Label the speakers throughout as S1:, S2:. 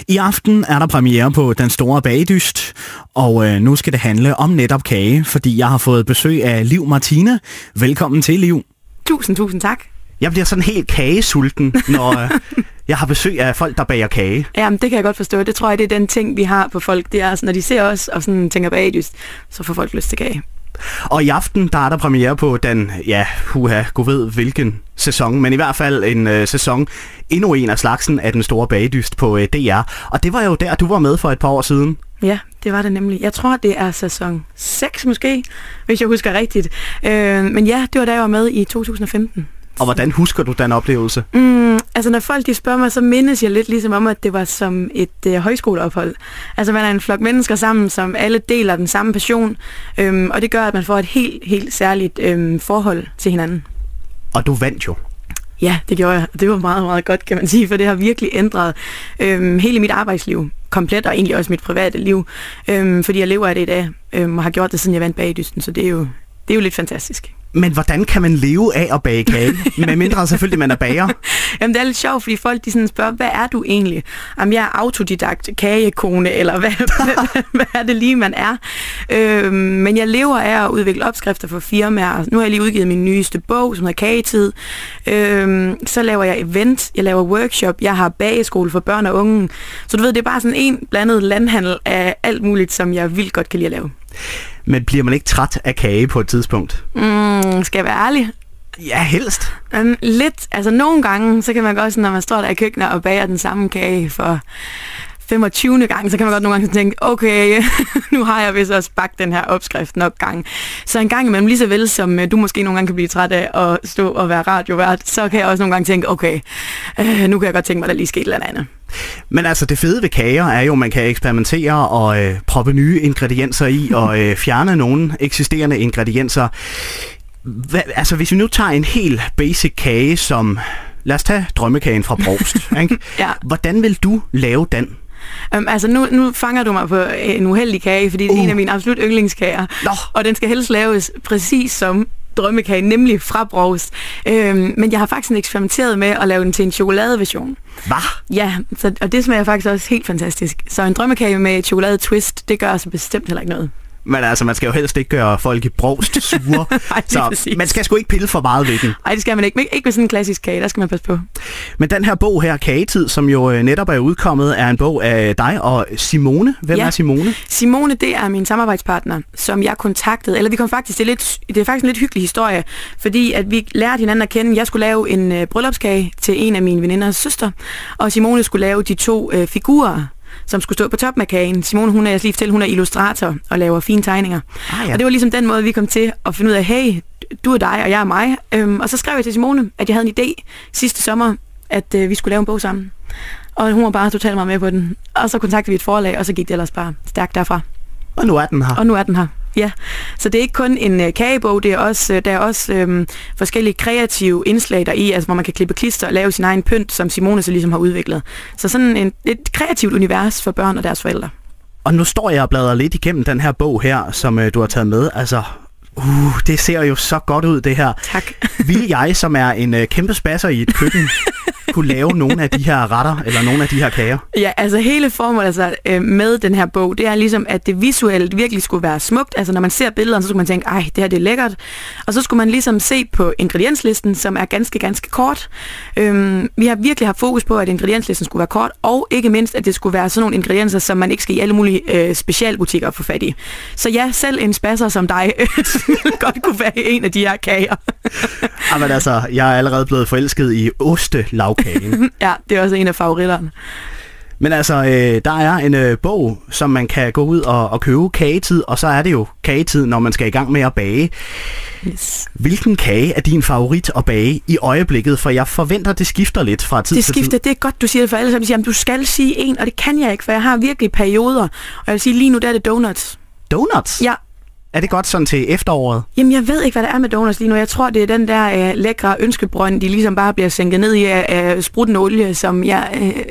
S1: I aften er der premiere på Den Store Bagedyst, og nu skal det handle om netop kage, fordi jeg har fået besøg af Liv Martine. Velkommen til, Liv.
S2: Tusind tak.
S1: Jeg bliver sådan helt kagesulten, når jeg har besøg af folk, der bager kage.
S2: Jamen, det kan jeg godt forstå. Det tror jeg, det er den ting, vi har på folk. Det er, altså, når de ser os og sådan tænker bagedyst, så får folk lyst til kage.
S1: Og i aften, der er der premiere på den, gud ved hvilken sæson, men i hvert fald en sæson, endnu en af slagsen af Den Store Bagedyst på DR. Og det var jo der, du var med for et par år siden.
S2: Ja, det var det nemlig. Jeg tror, det er sæson 6 måske, hvis jeg husker rigtigt. Men ja, det var da jeg var med i 2015.
S1: Og hvordan husker du den oplevelse?
S2: Altså når folk de spørger mig, så mindes jeg lidt ligesom om, at det var som et højskoleophold. Altså man er en flok mennesker sammen, som alle deler den samme passion, og det gør, at man får et helt særligt forhold til hinanden.
S1: Og du vandt jo.
S2: Ja, det gjorde jeg. Det var meget, meget godt, kan man sige, for det har virkelig ændret hele mit arbejdsliv komplet, og egentlig også mit private liv, fordi jeg lever af det i dag, og har gjort det, siden jeg vandt bagedysten, så det er jo lidt fantastisk.
S1: Men hvordan kan man leve af at bage kage? Med mindre selvfølgelig, man er bager.
S2: Jamen, det er lidt sjovt, fordi folk de sådan spørger, hvad er du egentlig? Jamen, jeg er autodidakt kagekone, eller hvad er det lige, man er? Men jeg lever af at udvikle opskrifter for firmaer. Nu har jeg lige udgivet min nyeste bog, som hedder Kagetid. Så laver jeg event, jeg laver workshop, jeg har bageskole for børn og unge. Så du ved, det er bare sådan en blandet landhandel af alt muligt, som jeg vildt godt kan lide at lave.
S1: Men bliver man ikke træt af kage på et tidspunkt?
S2: Skal jeg være ærlig?
S1: Ja, helst.
S2: Lidt. Altså nogle gange, så kan man godt, når man står der i køkkenet og bager den samme kage for 25. gang, så kan man godt nogle gange tænke, okay, nu har jeg vist også bagt den her opskrift nok gang. Så en gang imellem, lige så vel som du måske nogle gange kan blive træt af at stå og være radiovært, så kan jeg også nogle gange tænke, okay, nu kan jeg godt tænke mig, at der lige sker et eller andet.
S1: Men altså det fede ved kager er jo, at man kan eksperimentere og proppe nye ingredienser i og fjerne nogle eksisterende ingredienser. Altså hvis vi nu tager en helt basic kage som, lad os tage drømmekagen fra Brovst, ikke?
S2: Ja.
S1: Hvordan vil du lave den?
S2: Altså nu fanger du mig på en uheldig kage, fordi det er en af mine absolut yndlingskager. Og den skal helst laves præcis som drømmekage, nemlig fra Brovst. Men jeg har faktisk eksperimenteret med at lave den til en chokoladeversion.
S1: Hvad?
S2: Ja, og det smager faktisk også helt fantastisk. Så en drømmekage med chokolade-twist, det gør altså bestemt heller ikke noget.
S1: Men altså, man skal jo helst ikke gøre folk i Brovst sure.
S2: Ej,
S1: så man skal sgu ikke pille for meget ved den.
S2: Nej, det skal man ikke. Ikke med sådan en klassisk kage, der skal man passe på.
S1: Men den her bog her, Kagetid, som jo netop er udkommet, er en bog af dig og Simone. Hvem er Simone?
S2: Simone, det er min samarbejdspartner, som jeg kontaktede. Eller vi kom faktisk, det er faktisk en lidt hyggelig historie, fordi at vi lærte hinanden at kende. Jeg skulle lave en bryllupskage til en af mine veninders søster, og Simone skulle lave de 2 figurer, som skulle stå på toppen af kagen. Simone, hun er illustrator og laver fine tegninger. Ja. Og det var ligesom den måde, vi kom til at finde ud af, hey, du er dig, og jeg er mig. Og så skrev jeg til Simone, at jeg havde en idé sidste sommer, at vi skulle lave en bog sammen. Og hun var bare totalt meget med på den. Og så kontaktede vi et forlag, og så gik det ellers bare stærkt derfra.
S1: Og nu er den her.
S2: Ja, så det er ikke kun en kagebog, der er også forskellige kreative indslag deri, altså hvor man kan klippe klister og lave sin egen pynt, som Simone så ligesom har udviklet. Så sådan et kreativt univers for børn og deres forældre.
S1: Og nu står jeg og bladrer lidt igennem den her bog her, som du har taget med. Altså, det ser jo så godt ud, det her.
S2: Tak.
S1: Vil jeg, som er en kæmpe spasser i et køkken, kunne lave nogle af de her retter, eller nogle af de her kager?
S2: Ja, altså hele formålet med den her bog, det er ligesom, at det visuelt virkelig skulle være smukt. Altså når man ser billederne, så skulle man tænke, ej, det her det er lækkert. Og så skulle man ligesom se på ingredienslisten, som er ganske, ganske kort. Vi har virkelig haft fokus på, at ingredienslisten skulle være kort, og ikke mindst, at det skulle være sådan nogle ingredienser, som man ikke skal i alle mulige specialbutikker få fat i. Så ja, selv en spasser som dig godt kunne være en af de her kager.
S1: Jamen altså, jeg er allerede blevet forelsket i ostelavkagen.
S2: Ja, det er også en af favoritterne.
S1: Men altså, der er en bog, som man kan gå ud og købe, Kagetid, og så er det jo kagetid, når man skal i gang med at bage.
S2: Yes.
S1: Hvilken kage er din favorit at bage i øjeblikket? For jeg forventer, det skifter lidt fra tid til tid.
S2: Det er godt, du siger det, for alle sammen siger, at du skal sige en, og det kan jeg ikke, for jeg har virkelig perioder. Og jeg vil sige, lige nu der er det donuts.
S1: Donuts?
S2: Ja.
S1: Er det godt sådan til efteråret?
S2: Jamen, jeg ved ikke, hvad der er med donuts lige nu. Jeg tror, det er den der lækre ønskebrønd, de ligesom bare bliver sænket ned i af spruttende olie, som det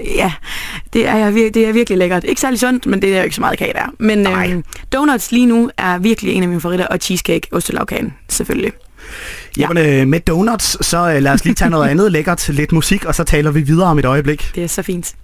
S2: er virkelig lækkert. Ikke særlig sundt, men det er jo ikke så meget kage der. Men donuts lige nu er virkelig en af mine favoritter, og cheesecake, ostelavkagen, selvfølgelig.
S1: Ja. Jamen, med donuts, så lad os lige tage noget andet lækkert, lidt musik, og så taler vi videre om et øjeblik.
S2: Det er så fint.